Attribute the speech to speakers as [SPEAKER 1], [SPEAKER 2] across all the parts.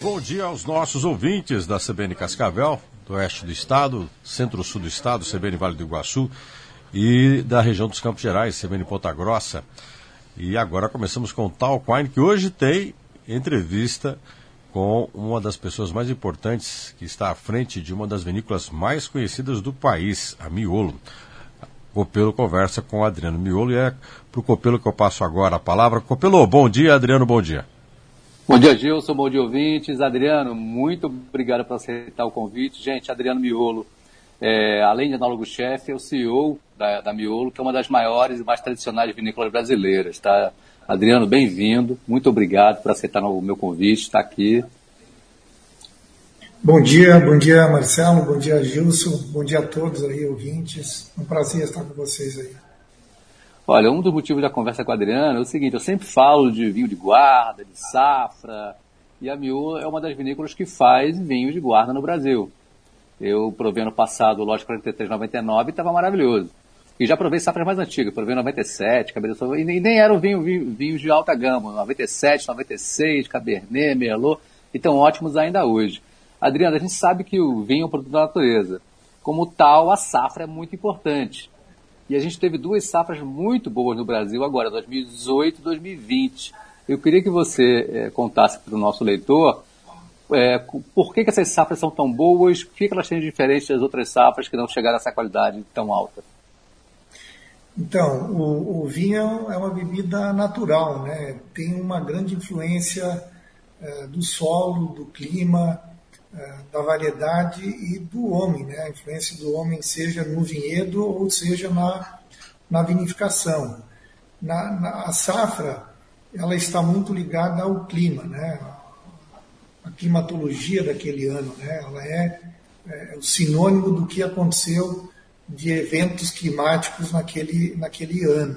[SPEAKER 1] Bom dia aos nossos ouvintes da CBN Cascavel, do oeste do estado, centro-sul do estado, CBN Vale do Iguaçu, e da região dos Campos Gerais, CBN Ponta Grossa. E agora começamos com o Talk Wine, que hoje tem entrevista com uma das pessoas mais importantes que está à frente de uma das vinícolas mais conhecidas do país, a Miolo. Copelo conversa com o Adriano Miolo e é para o Copelo que eu passo agora a palavra. Copelo, bom dia. Adriano, bom dia.
[SPEAKER 2] Bom dia, Gilson, bom dia, ouvintes. Adriano, muito obrigado por aceitar o convite. Gente, Adriano Miolo, além de enólogo-chefe, é o CEO da Miolo, que é uma das maiores e mais tradicionais vinícolas brasileiras. Tá? Adriano, bem-vindo, muito obrigado por aceitar o meu convite, estar aqui.
[SPEAKER 3] Bom dia Marcelo, bom dia Gilson, bom dia a todos aí, ouvintes. Um prazer estar com vocês aí.
[SPEAKER 2] Olha, um dos motivos da conversa com a Adriana é o seguinte, eu sempre falo de vinho de guarda, de safra, e a Miolo é uma das vinícolas que faz vinho de guarda no Brasil. Eu provei ano passado o lote 43,99 e estava maravilhoso. E já provei safras mais antigas, provei 97, Cabernet, e nem eram vinhos de alta gama, 97, 96, Cabernet, Merlot, e estão ótimos ainda hoje. Adriana, a gente sabe que o vinho é um produto da natureza. Como tal, a safra é muito importante. E a gente teve duas safras muito boas no Brasil agora, 2018 e 2020. Eu queria que você contasse para o nosso leitor por que essas safras são tão boas, o que elas têm de diferente das outras safras que não chegaram a essa qualidade tão alta.
[SPEAKER 3] Então, o vinho é uma bebida natural, né? Tem uma grande influência do solo, do clima, da variedade e do homem, né? A influência do homem seja no vinhedo ou seja na vinificação. A safra, ela está muito ligada ao clima, né? A climatologia daquele ano, né? Ela é o sinônimo do que aconteceu de eventos climáticos naquele ano.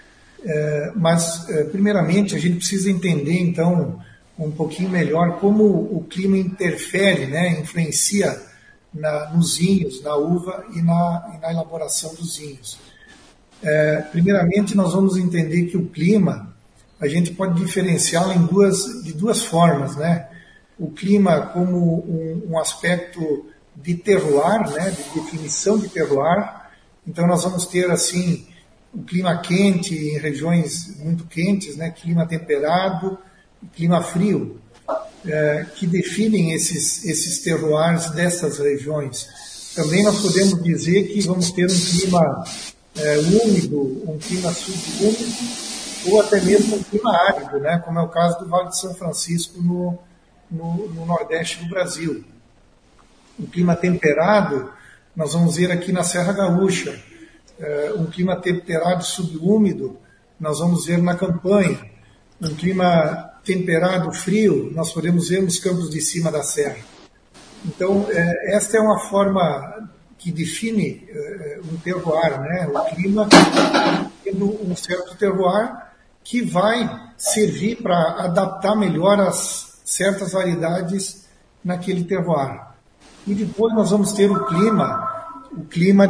[SPEAKER 3] Mas, primeiramente, a gente precisa entender, então, um pouquinho melhor como o clima interfere, né, influencia nos vinhos, na uva e na elaboração dos vinhos. Primeiramente, nós vamos entender que o clima, a gente pode diferenciá-lo de duas formas, né? O clima como um aspecto de terroir, né, de definição de terroir. Então, nós vamos ter, assim, o clima quente em regiões muito quentes, né, clima temperado, clima frio, que definem esses terroirs dessas regiões. Também nós podemos dizer que vamos ter um clima úmido, um clima subúmido, ou até mesmo um clima árido, né, como é o caso do Vale de São Francisco no nordeste do Brasil. Um clima temperado, nós vamos ver aqui na Serra Gaúcha. Um clima temperado subúmido, nós vamos ver na Campanha. Um clima temperado, frio, nós podemos ver nos campos de cima da serra. Então, esta é uma forma que define um terroir, né? O clima tendo um certo terroir que vai servir para adaptar melhor as certas variedades naquele terroir. E depois nós vamos ter o clima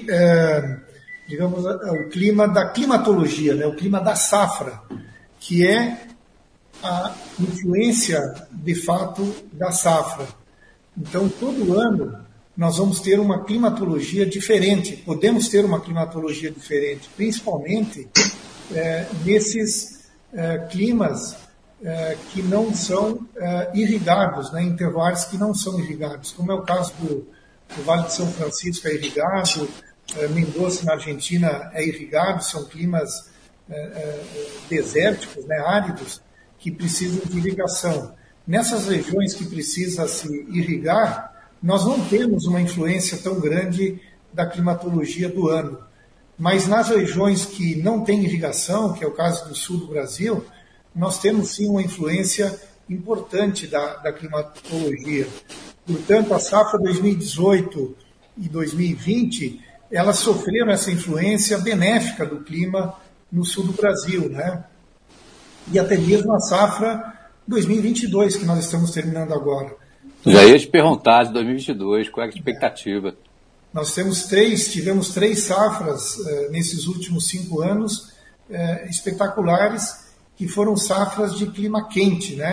[SPEAKER 3] digamos, o clima da climatologia, né? O clima da safra, que é a influência, de fato, da safra. Então, todo ano, nós vamos ter uma climatologia diferente, podemos ter uma climatologia diferente, principalmente nesses climas que não são irrigados, né, em terroirs que não são irrigados, como é o caso do Vale de São Francisco é irrigado, Mendoza, na Argentina, é irrigado, são climas desérticos, né, áridos, que precisam de irrigação. Nessas regiões que precisa se irrigar, nós não temos uma influência tão grande da climatologia do ano. Mas nas regiões que não têm irrigação, que é o caso do sul do Brasil, nós temos sim uma influência importante da climatologia. Portanto, a safra 2018 e 2020, elas sofreram essa influência benéfica do clima no sul do Brasil, né? E até mesmo a safra 2022, que nós estamos terminando agora.
[SPEAKER 2] Já ia te perguntar de 2022, qual é a expectativa?
[SPEAKER 3] Nós tivemos três safras nesses últimos 5 anos espetaculares, que foram safras de clima quente, né?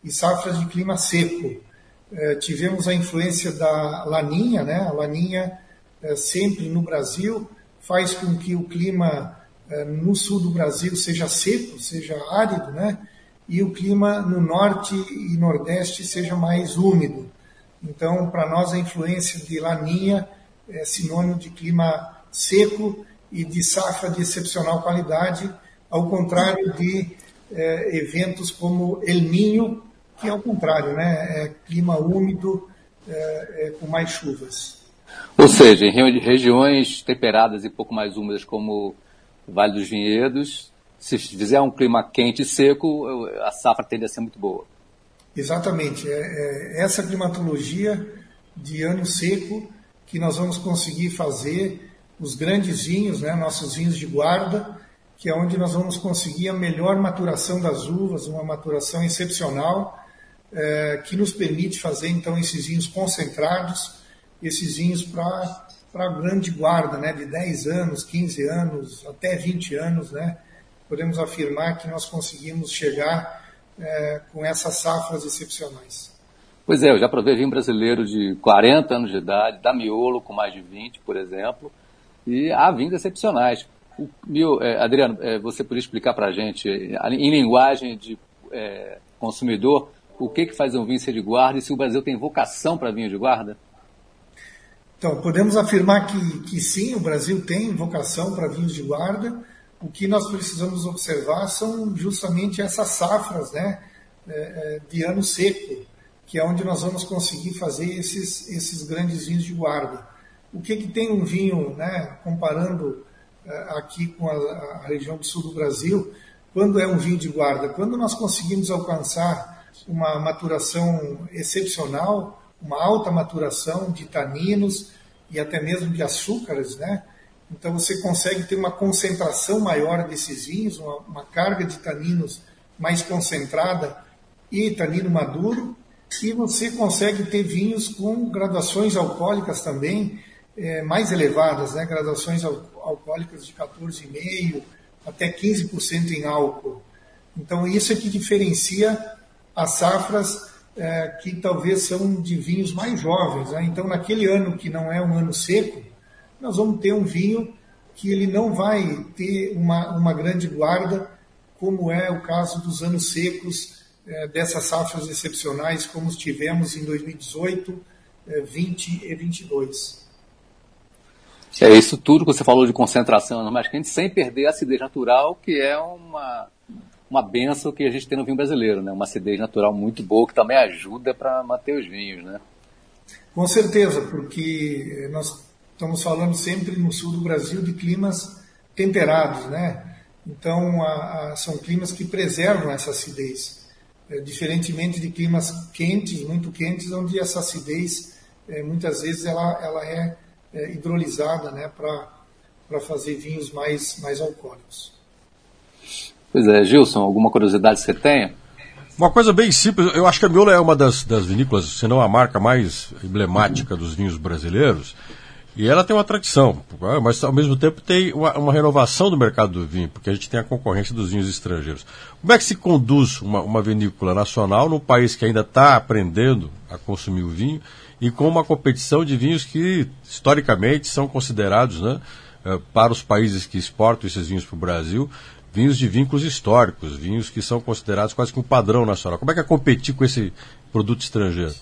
[SPEAKER 3] e safras de clima seco. Tivemos a influência da Laninha, né? A Laninha sempre no Brasil faz com que o clima no sul do Brasil seja seco, seja árido, né? E o clima no norte e nordeste seja mais úmido. Então, para nós, a influência de Laninha é sinônimo de clima seco e de safra de excepcional qualidade, ao contrário de eventos como El Niño, que é o contrário, né? É clima úmido com mais chuvas.
[SPEAKER 2] Ou seja, em regiões temperadas e pouco mais úmidas como o Vale dos Vinhedos, se fizer um clima quente e seco, a safra tende a ser muito boa.
[SPEAKER 3] Exatamente. Essa climatologia de ano seco que nós vamos conseguir fazer os grandes vinhos, né, nossos vinhos de guarda, que é onde nós vamos conseguir a melhor maturação das uvas, uma maturação excepcional, que nos permite fazer, então, esses vinhos concentrados, esses vinhos para grande guarda, né, de 10 anos, 15 anos, até 20 anos, né? Podemos afirmar que nós conseguimos chegar com essas safras excepcionais.
[SPEAKER 2] Pois é, eu já provei vinho brasileiro de 40 anos de idade, da Miolo com mais de 20, por exemplo, e há vinhos excepcionais. Adriano, você poderia explicar para a gente, em linguagem de consumidor, o que faz um vinho ser de guarda e se o Brasil tem vocação para vinho de guarda?
[SPEAKER 3] Então, podemos afirmar que sim, o Brasil tem vocação para vinhos de guarda. O que nós precisamos observar são justamente essas safras, né, de ano seco, que é onde nós vamos conseguir fazer esses grandes vinhos de guarda. O que tem um vinho, né, comparando aqui com a região do sul do Brasil, quando é um vinho de guarda? Quando nós conseguimos alcançar uma maturação excepcional, uma alta maturação de taninos e até mesmo de açúcares, né? Então você consegue ter uma concentração maior desses vinhos, uma carga de taninos mais concentrada e tanino maduro, e você consegue ter vinhos com graduações alcoólicas também mais elevadas, né? Graduações alcoólicas de 14,5% até 15% em álcool. Então isso é que diferencia as safras que talvez são de vinhos mais jovens, né? Então naquele ano que não é um ano seco, nós vamos ter um vinho que ele não vai ter uma grande guarda, como é o caso dos anos secos, dessas safras excepcionais, como tivemos em 2018, 20 e 22.
[SPEAKER 2] É isso tudo que você falou de concentração mais quente, sem perder a acidez natural, que é uma benção que a gente tem no vinho brasileiro, né? Uma acidez natural muito boa, que também ajuda para manter os vinhos, né?
[SPEAKER 3] Com certeza, porque nós estamos falando sempre no sul do Brasil de climas temperados, né? Então, são climas que preservam essa acidez, diferentemente de climas quentes, muito quentes, onde essa acidez, muitas vezes, ela é hidrolisada, né, para fazer vinhos mais alcoólicos.
[SPEAKER 2] Pois é, Gilson, alguma curiosidade que você tenha?
[SPEAKER 1] Uma coisa bem simples, eu acho que a Miolo é uma das vinícolas, se não a marca mais emblemática dos vinhos brasileiros, e ela tem uma tradição, mas ao mesmo tempo tem uma renovação do mercado do vinho, porque a gente tem a concorrência dos vinhos estrangeiros. Como é que se conduz uma vinícola nacional num país que ainda está aprendendo a consumir o vinho e com uma competição de vinhos que historicamente são considerados, né, para os países que exportam esses vinhos para o Brasil, vinhos de vínculos históricos, vinhos que são considerados quase que um padrão nacional? Como é que é competir com esse produto estrangeiro?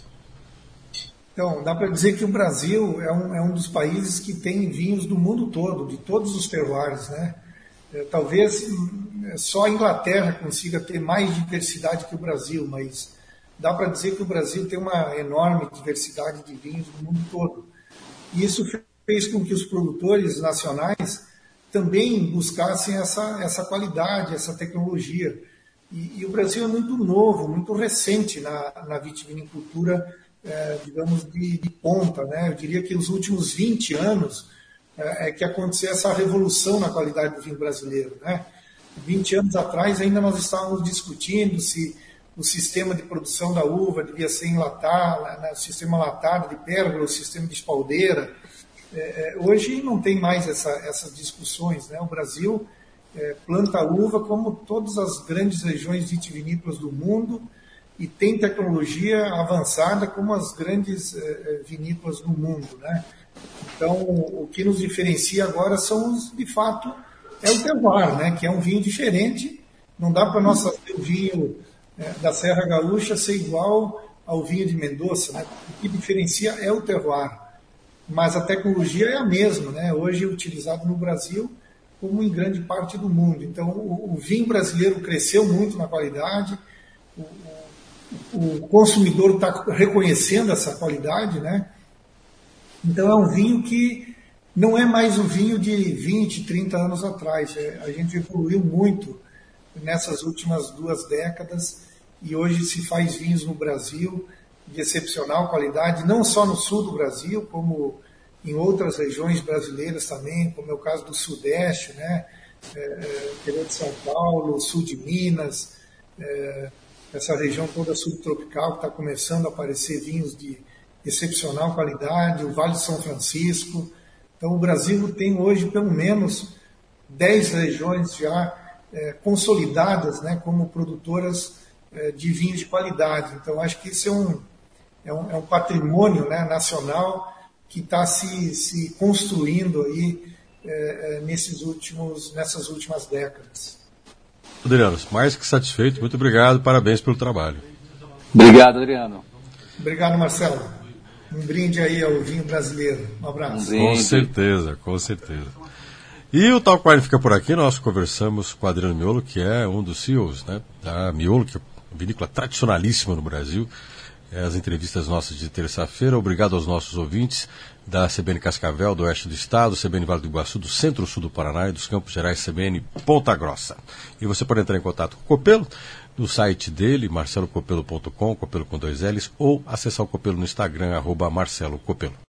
[SPEAKER 3] Então, dá para dizer que o Brasil é um dos países que tem vinhos do mundo todo, de todos os terroirs, né? Talvez só a Inglaterra consiga ter mais diversidade que o Brasil, mas dá para dizer que o Brasil tem uma enorme diversidade de vinhos do mundo todo. E isso fez com que os produtores nacionais também buscassem essa qualidade, essa tecnologia. E o Brasil é muito novo, muito recente na vitivinicultura, digamos, de ponta, né? Eu diria que nos últimos 20 anos é que aconteceu essa revolução na qualidade do vinho brasileiro, né? 20 anos atrás ainda nós estávamos discutindo se o sistema de produção da uva devia ser enlatado, né? O sistema latado de pérgola, o sistema de espaldeira. Hoje não tem mais essas discussões, né? O Brasil planta uva como todas as grandes regiões vitivinícolas do mundo, e tem tecnologia avançada como as grandes vinícolas do mundo, né? Então, o que nos diferencia agora são de fato, é o terroir, né? Que é um vinho diferente. Não dá para nós fazer o vinho da Serra Gaúcha ser igual ao vinho de Mendoza, né? O que diferencia é o terroir. Mas a tecnologia é a mesma, né? Hoje é utilizado no Brasil como em grande parte do mundo. Então, o vinho brasileiro cresceu muito na qualidade, o consumidor está reconhecendo essa qualidade, né? Então, é um vinho que não é mais o vinho de 20, 30 anos atrás. A gente evoluiu muito nessas últimas 2 décadas e hoje se faz vinhos no Brasil de excepcional qualidade, não só no sul do Brasil, como em outras regiões brasileiras também, como é o caso do Sudeste, né? Interior de São Paulo, sul de Minas, essa região toda subtropical que está começando a aparecer vinhos de excepcional qualidade, o Vale de São Francisco. Então o Brasil tem hoje pelo menos 10 regiões já consolidadas, né, como produtoras de vinhos de qualidade. Então acho que isso é um patrimônio, né, nacional que está se construindo aí nessas últimas décadas.
[SPEAKER 1] Adriano, mais que satisfeito, muito obrigado, parabéns pelo trabalho.
[SPEAKER 2] Obrigado, Adriano.
[SPEAKER 3] Obrigado, Marcelo. Um brinde aí ao vinho brasileiro. Um abraço.
[SPEAKER 1] Com certeza, com certeza. E o Talk Wine fica por aqui. Nós conversamos com o Adriano Miolo, que é um dos CEOs, né, da Miolo, que é uma vinícola tradicionalíssima no Brasil. As entrevistas nossas de terça-feira. Obrigado aos nossos ouvintes da CBN Cascavel, do Oeste do Estado, CBN Vale do Iguaçu, do Centro-Sul do Paraná e dos Campos Gerais, CBN Ponta Grossa. E você pode entrar em contato com o Copelo no site dele, marcelocopelo.com, Copelo com 2 L's, ou acessar o Copelo no Instagram, @marcelocopelo.